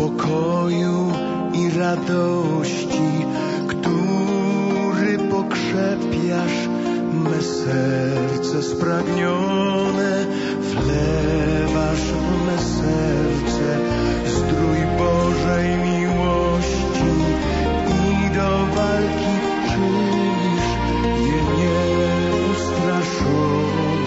spokoju i radości, który pokrzepiasz me serce spragnione, wlewasz w me serce zdrój Bożej miłości i do walki czynisz je nieustraszone.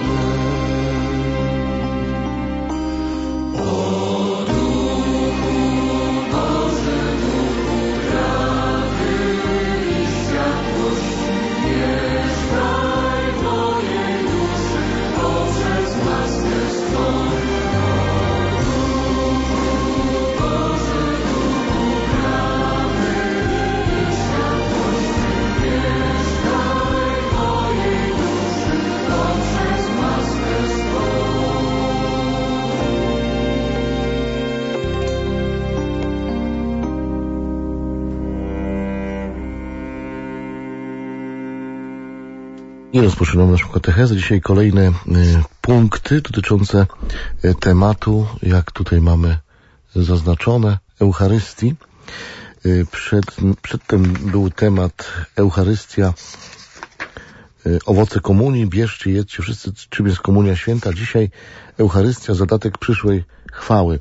I rozpoczynamy naszą katechezę. Dzisiaj kolejne punkty dotyczące tematu, jak tutaj mamy zaznaczone, Eucharystii. Przedtem był temat Eucharystia, owoce komunii, bierzcie, jedzcie wszyscy, czym jest komunia święta. Dzisiaj Eucharystia, zadatek przyszłej chwały.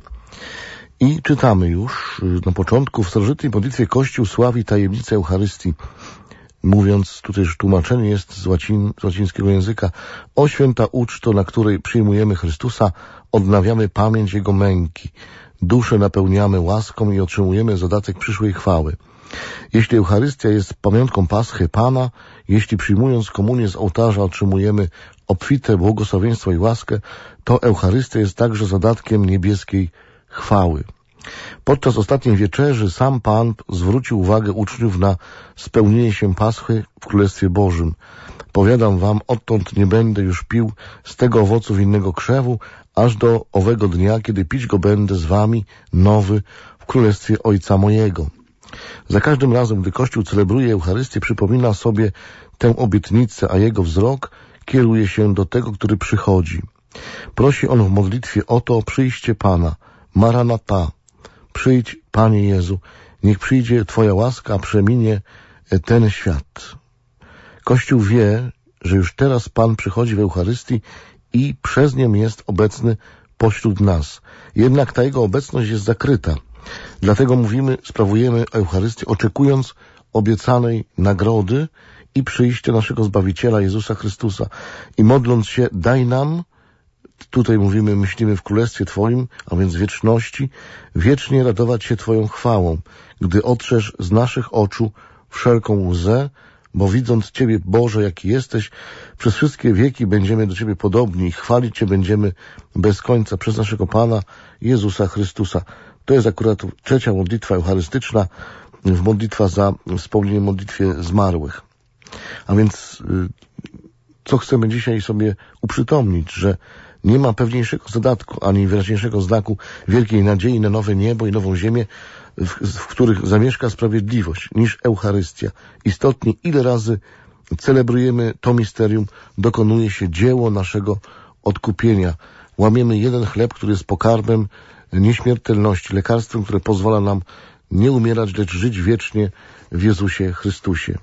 I czytamy już na początku: w starożytnej modlitwie Kościół sławi tajemnicę Eucharystii, mówiąc, tutaj już tłumaczenie jest z łacińskiego języka: o święta uczto, na której przyjmujemy Chrystusa, odnawiamy pamięć Jego męki, duszę napełniamy łaską i otrzymujemy zadatek przyszłej chwały. Jeśli Eucharystia jest pamiątką Paschy Pana, jeśli przyjmując komunię z ołtarza otrzymujemy obfite błogosławieństwo i łaskę, to Eucharystia jest także zadatkiem niebieskiej chwały. Podczas ostatniej wieczerzy sam Pan zwrócił uwagę uczniów na spełnienie się Paschy w Królestwie Bożym. Powiadam wam, odtąd nie będę już pił z tego owocu winnego krzewu, aż do owego dnia, kiedy pić go będę z wami nowy w Królestwie Ojca mojego. Za każdym razem, gdy Kościół celebruje Eucharystię, przypomina sobie tę obietnicę, a jego wzrok kieruje się do tego, który przychodzi. Prosi on w modlitwie o to: przyjście Pana, Maranata. Przyjdź, Panie Jezu, niech przyjdzie Twoja łaska, a przeminie ten świat. Kościół wie, że już teraz Pan przychodzi w Eucharystii i przez nią jest obecny pośród nas. Jednak ta Jego obecność jest zakryta. Dlatego mówimy, sprawujemy Eucharystię, oczekując obiecanej nagrody i przyjścia naszego Zbawiciela Jezusa Chrystusa. I modląc się: daj nam, tutaj mówimy, myślimy w Królestwie Twoim, a więc wieczności, wiecznie radować się Twoją chwałą, gdy otrzesz z naszych oczu wszelką łzę, bo widząc Ciebie, Boże, jaki jesteś, przez wszystkie wieki będziemy do Ciebie podobni i chwalić Cię będziemy bez końca przez naszego Pana Jezusa Chrystusa. To jest akurat trzecia modlitwa eucharystyczna, modlitwa za wspomnienie modlitwie zmarłych. A więc co chcemy dzisiaj sobie uprzytomnić, że nie ma pewniejszego zadatku, ani wyraźniejszego znaku wielkiej nadziei na nowe niebo i nową ziemię, w których zamieszka sprawiedliwość, niż Eucharystia. Istotnie, ile razy celebrujemy to misterium, dokonuje się dzieło naszego odkupienia. Łamiemy jeden chleb, który jest pokarmem nieśmiertelności, lekarstwem, które pozwala nam nie umierać, lecz żyć wiecznie w Jezusie Chrystusie.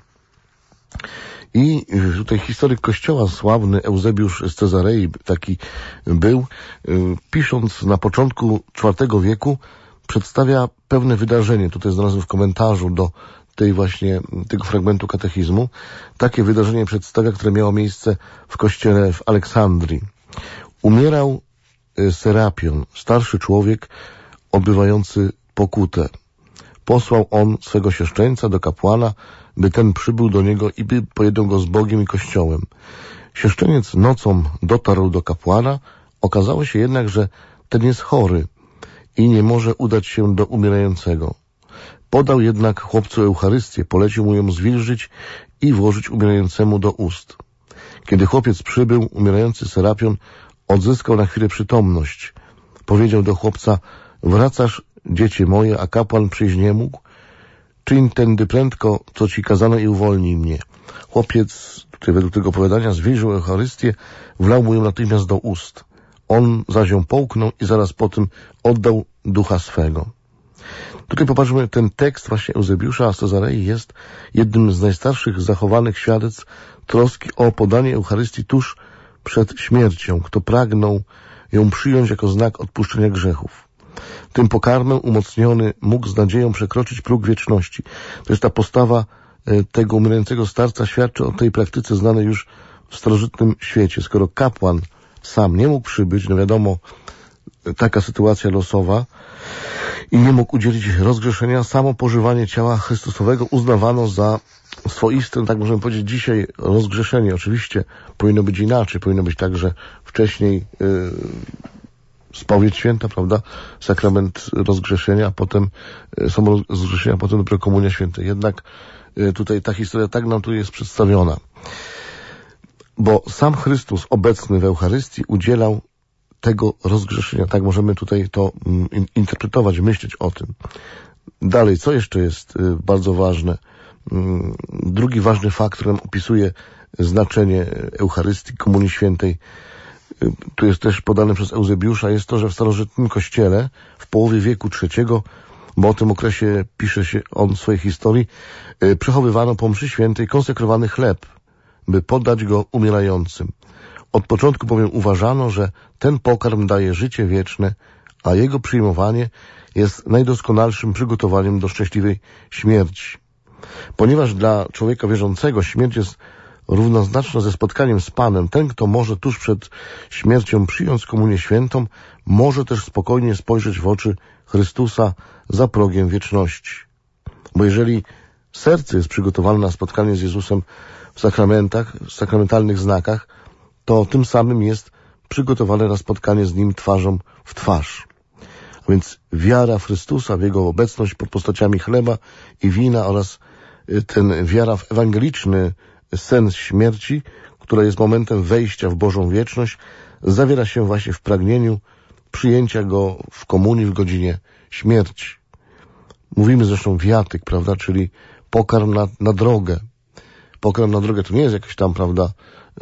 I tutaj historyk Kościoła, sławny Eusebiusz z Cezarei, taki był, pisząc na początku IV wieku, przedstawia pewne wydarzenie. Tutaj znalazłem w komentarzu do tego fragmentu katechizmu. Takie wydarzenie przedstawia, które miało miejsce w kościele w Aleksandrii. Umierał Serapion, starszy człowiek odbywający pokutę. Posłał on swego sieszczeńca do kapłana, by ten przybył do niego i by pojednał go z Bogiem i Kościołem. Sieszczeniec nocą dotarł do kapłana, okazało się jednak, że ten jest chory i nie może udać się do umierającego. Podał jednak chłopcu Eucharystię, polecił mu ją zwilżyć i włożyć umierającemu do ust. Kiedy chłopiec przybył, umierający Serapion odzyskał na chwilę przytomność. Powiedział do chłopca: wracasz, dziecię moje, a kapłan przyjść nie mógł? Czyń tędy prędko, co ci kazano, i uwolnij mnie. Chłopiec, tutaj według tego opowiadania, zwilżył Eucharystię, wlał mu ją natychmiast do ust. On zaś ją połknął i zaraz po tym oddał ducha swego. Tutaj popatrzmy, ten tekst właśnie Eusebiusza z Cezarei jest jednym z najstarszych zachowanych świadectw troski o podanie Eucharystii tuż przed śmiercią. Kto pragnął ją przyjąć jako znak odpuszczenia grzechów. Tym pokarmem umocniony mógł z nadzieją przekroczyć próg wieczności. To jest ta postawa tego umierającego starca, świadczy o tej praktyce znanej już w starożytnym świecie. Skoro kapłan sam nie mógł przybyć, no wiadomo, taka sytuacja losowa, i nie mógł udzielić rozgrzeszenia, samo pożywanie ciała Chrystusowego uznawano za swoiste, tak możemy powiedzieć dzisiaj, rozgrzeszenie. Oczywiście powinno być inaczej, powinno być tak, że wcześniej spowiedź święta, prawda, sakrament rozgrzeszenia, a potem samo rozgrzeszenia, a potem dopiero komunia święta. Jednak tutaj ta historia tak nam tu jest przedstawiona. Bo sam Chrystus obecny w Eucharystii udzielał tego rozgrzeszenia. Tak możemy tutaj to interpretować, myśleć o tym. Dalej, co jeszcze jest bardzo ważne? Drugi ważny fakt, który opisuje znaczenie Eucharystii, Komunii Świętej, tu jest też podane przez Eusebiusza, jest to, że w starożytnym kościele w połowie wieku III, bo o tym okresie pisze się on w swojej historii, przechowywano po mszy świętej konsekrowany chleb, by podać go umierającym. Od początku bowiem uważano, że ten pokarm daje życie wieczne, a jego przyjmowanie jest najdoskonalszym przygotowaniem do szczęśliwej śmierci. Ponieważ dla człowieka wierzącego śmierć jest równoznaczna ze spotkaniem z Panem, ten, kto może tuż przed śmiercią przyjąć komunię świętą, może też spokojnie spojrzeć w oczy Chrystusa za progiem wieczności. Bo jeżeli serce jest przygotowane na spotkanie z Jezusem w sakramentach, w sakramentalnych znakach, to tym samym jest przygotowane na spotkanie z Nim twarzą w twarz. A więc wiara w Chrystusa, w Jego obecność pod postaciami chleba i wina oraz ten wiara w ewangeliczny sens śmierci, która jest momentem wejścia w Bożą wieczność, zawiera się właśnie w pragnieniu przyjęcia Go w komunii w godzinie śmierci. Mówimy zresztą wiatyk, prawda, czyli pokarm na drogę. Pokarm na drogę to nie jest jakiś tam, prawda,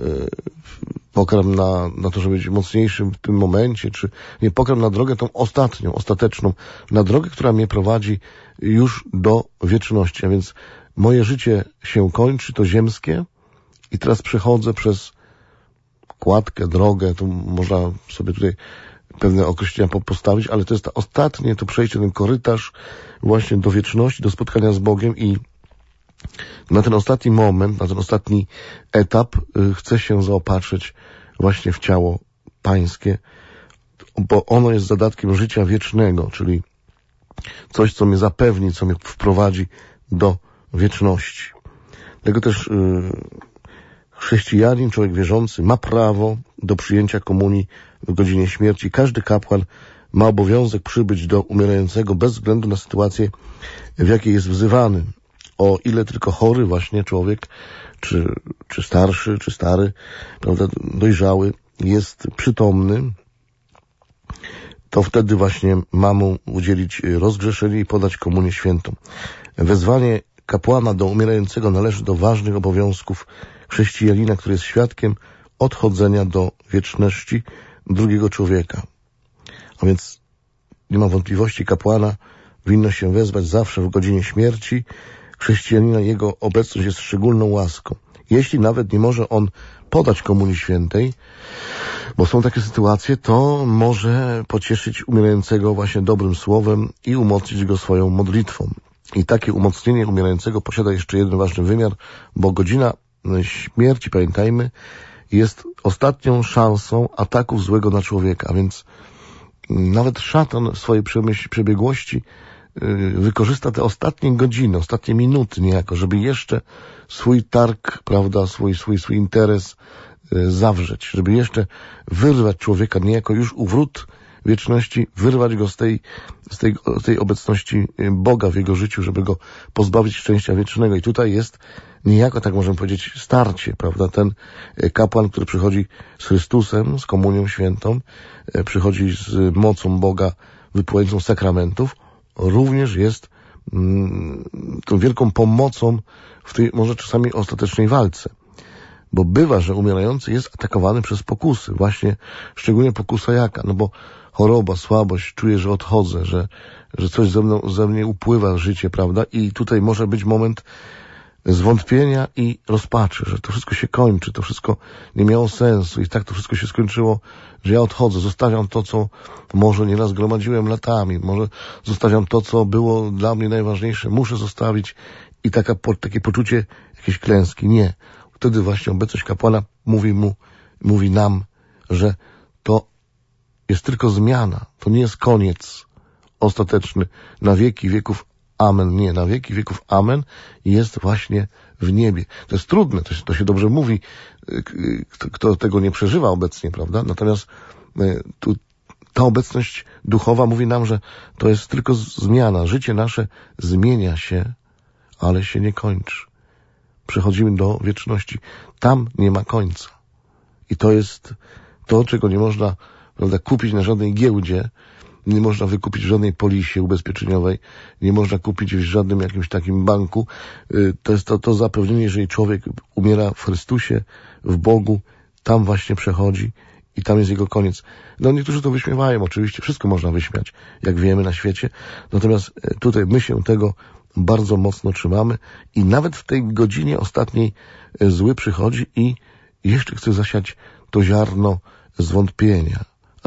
pokarm na to, żeby być mocniejszym w tym momencie, czy nie, pokarm na drogę tą ostatnią, ostateczną, na drogę, która mnie prowadzi już do wieczności. A więc moje życie się kończy, to ziemskie, i teraz przechodzę przez kładkę, drogę, tu można sobie tutaj pewne określenia postawić, ale to jest to ostatnie, to przejście, ten korytarz właśnie do wieczności, do spotkania z Bogiem, i na ten ostatni moment, na ten ostatni etap chcę się zaopatrzyć właśnie w ciało Pańskie, bo ono jest zadatkiem życia wiecznego, czyli coś, co mnie zapewni, co mnie wprowadzi do wieczności. Dlatego też chrześcijanin, człowiek wierzący ma prawo do przyjęcia komunii w godzinie śmierci. Każdy kapłan ma obowiązek przybyć do umierającego bez względu na sytuację, w jakiej jest wzywany. O ile tylko chory właśnie człowiek, czy starszy, czy stary, prawda, dojrzały, jest przytomny, to wtedy właśnie ma mu udzielić rozgrzeszenia i podać komunię świętą. Wezwanie kapłana do umierającego należy do ważnych obowiązków chrześcijanina, który jest świadkiem odchodzenia do wieczności drugiego człowieka. A więc nie ma wątpliwości, kapłana winno się wezwać zawsze w godzinie śmierci chrześcijanina. Jego obecność jest szczególną łaską. Jeśli nawet nie może on podać komunii świętej, bo są takie sytuacje, to może pocieszyć umierającego właśnie dobrym słowem i umocnić go swoją modlitwą. I takie umocnienie umierającego posiada jeszcze jeden ważny wymiar, bo godzina śmierci, pamiętajmy, jest ostatnią szansą ataków złego na człowieka, a więc nawet szatan w swojej przebiegłości wykorzysta te ostatnie godziny, ostatnie minuty niejako, żeby jeszcze swój targ, prawda, swój interes zawrzeć, żeby jeszcze wyrwać człowieka niejako już u wrót wieczności, wyrwać go z tej obecności Boga w jego życiu, żeby go pozbawić szczęścia wiecznego. I tutaj jest niejako, tak możemy powiedzieć, starcie, prawda? Ten kapłan, który przychodzi z Chrystusem, z komunią świętą, przychodzi z mocą Boga wypływającą z sakramentów, również jest tą wielką pomocą w tej może czasami ostatecznej walce. Bo bywa, że umierający jest atakowany przez pokusy. Właśnie szczególnie pokusa jaka? No bo choroba, słabość, czuję, że odchodzę, że coś ze mnie upływa życie, prawda? I tutaj może być moment zwątpienia i rozpaczy, że to wszystko się kończy, to wszystko nie miało sensu i tak to wszystko się skończyło, że ja odchodzę, zostawiam to, co może nie nazgromadziłem latami, może zostawiam to, co było dla mnie najważniejsze, muszę zostawić i takie poczucie jakiejś klęski. Nie. Wtedy właśnie obecność kapłana mówi nam, że to jest tylko zmiana, to nie jest koniec ostateczny na wieki wieków. Amen. Nie, na wieki wieków amen jest właśnie w niebie. To jest trudne, to się dobrze mówi, kto tego nie przeżywa obecnie, prawda? Natomiast tu ta obecność duchowa mówi nam, że to jest tylko zmiana. Życie nasze zmienia się, ale się nie kończy. Przechodzimy do wieczności. Tam nie ma końca. I to jest to, czego nie można, prawda, kupić na żadnej giełdzie, nie można wykupić w żadnej polisie ubezpieczeniowej, nie można kupić w żadnym jakimś takim banku. To jest to zapewnienie, jeżeli człowiek umiera w Chrystusie, w Bogu, tam właśnie przechodzi i tam jest jego koniec. No niektórzy to wyśmiewają, oczywiście, wszystko można wyśmiać, jak wiemy na świecie, natomiast tutaj my się tego bardzo mocno trzymamy i nawet w tej godzinie ostatniej zły przychodzi i jeszcze chce zasiać to ziarno zwątpienia.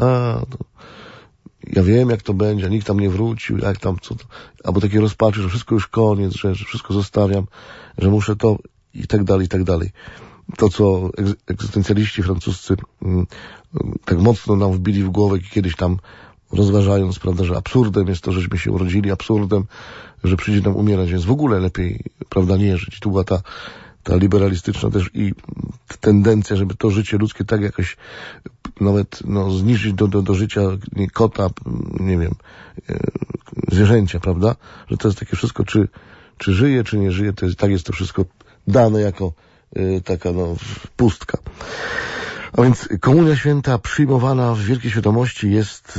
Ja wiem, jak to będzie, nikt tam nie wrócił, jak tam, co to, albo takie rozpaczy, że wszystko już koniec, że wszystko zostawiam, że muszę to i tak dalej, i tak dalej. To, co egzystencjaliści francuscy tak mocno nam wbili w głowę kiedyś tam rozważając, prawda, że absurdem jest to, żeśmy się urodzili, absurdem, że przyjdzie nam umierać, więc w ogóle lepiej, prawda, nie żyć. Tu była ta liberalistyczna też i tendencja, żeby to życie ludzkie tak jakoś nawet zniżyć do życia kota, nie wiem, zwierzęcia, prawda? Że to jest takie wszystko, czy żyje, czy nie żyje, tak jest to wszystko dane jako taka pustka. A więc Komunia Święta przyjmowana w wielkiej świadomości jest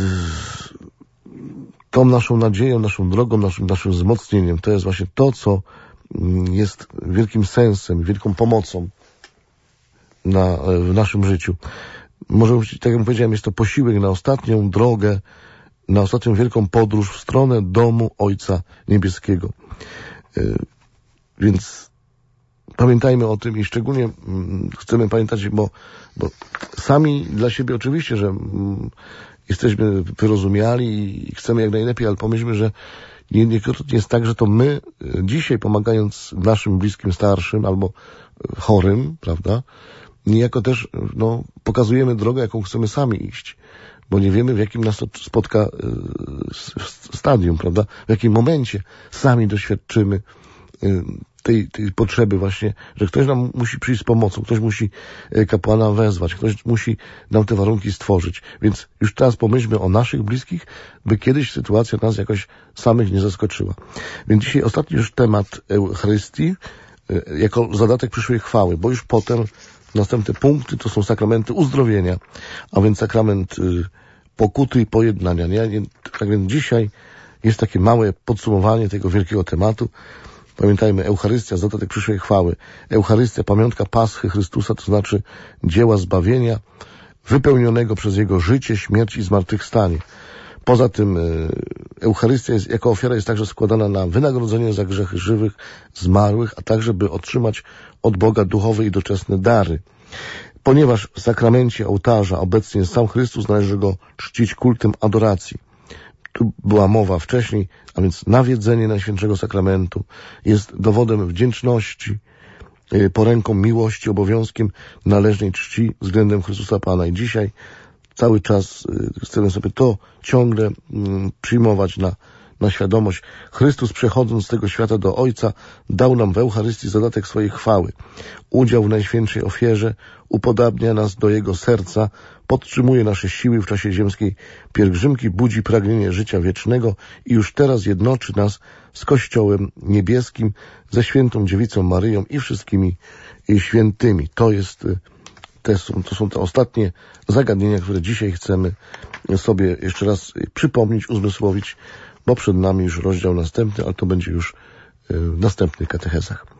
tą naszą nadzieją, naszą drogą, naszym wzmocnieniem. To jest właśnie to, co jest wielkim sensem, wielką pomocą w naszym życiu. Może, tak jak powiedziałem, jest to posiłek na ostatnią drogę, na ostatnią wielką podróż w stronę domu Ojca Niebieskiego. Więc pamiętajmy o tym i szczególnie chcemy pamiętać, bo sami dla siebie oczywiście, że jesteśmy wyrozumiali i chcemy jak najlepiej, ale pomyślmy, że niekrotnie jest tak, że to my dzisiaj pomagając naszym bliskim, starszym albo chorym, prawda, niejako też pokazujemy drogę, jaką chcemy sami iść, bo nie wiemy, w jakim nas to spotka stadium, prawda, w jakim momencie sami doświadczymy tej potrzeby właśnie, że ktoś nam musi przyjść z pomocą, ktoś musi kapłana wezwać, ktoś musi nam te warunki stworzyć. Więc już teraz pomyślmy o naszych bliskich, by kiedyś sytuacja nas jakoś samych nie zaskoczyła. Więc dzisiaj ostatni już temat Eucharystii jako zadatek przyszłej chwały, bo już potem następne punkty to są sakramenty uzdrowienia, a więc sakrament pokuty i pojednania. Tak więc dzisiaj jest takie małe podsumowanie tego wielkiego tematu. Pamiętajmy, Eucharystia, zadatek przyszłej chwały. Eucharystia, pamiątka Paschy Chrystusa, to znaczy dzieła zbawienia wypełnionego przez Jego życie, śmierć i zmartwychwstanie. Poza tym Eucharystia jako ofiara jest także składana na wynagrodzenie za grzechy żywych, zmarłych, a także by otrzymać od Boga duchowe i doczesne dary. Ponieważ w sakramencie ołtarza obecnie jest sam Chrystus, należy Go czcić kultem adoracji. Tu była mowa wcześniej, a więc nawiedzenie Najświętszego Sakramentu jest dowodem wdzięczności, poręką miłości, obowiązkiem należnej czci względem Chrystusa Pana. I dzisiaj cały czas chcemy sobie to ciągle przyjmować na świadomość. Chrystus, przechodząc z tego świata do Ojca, dał nam w Eucharystii zadatek swojej chwały. Udział w Najświętszej ofierze upodabnia nas do Jego serca, podtrzymuje nasze siły w czasie ziemskiej pielgrzymki, budzi pragnienie życia wiecznego i już teraz jednoczy nas z Kościołem Niebieskim, ze Świętą Dziewicą Maryją i wszystkimi świętymi. To są te ostatnie zagadnienia, które dzisiaj chcemy sobie jeszcze raz przypomnieć, uzmysłowić, bo przed nami już rozdział następny, ale to będzie już w następnych katechezach.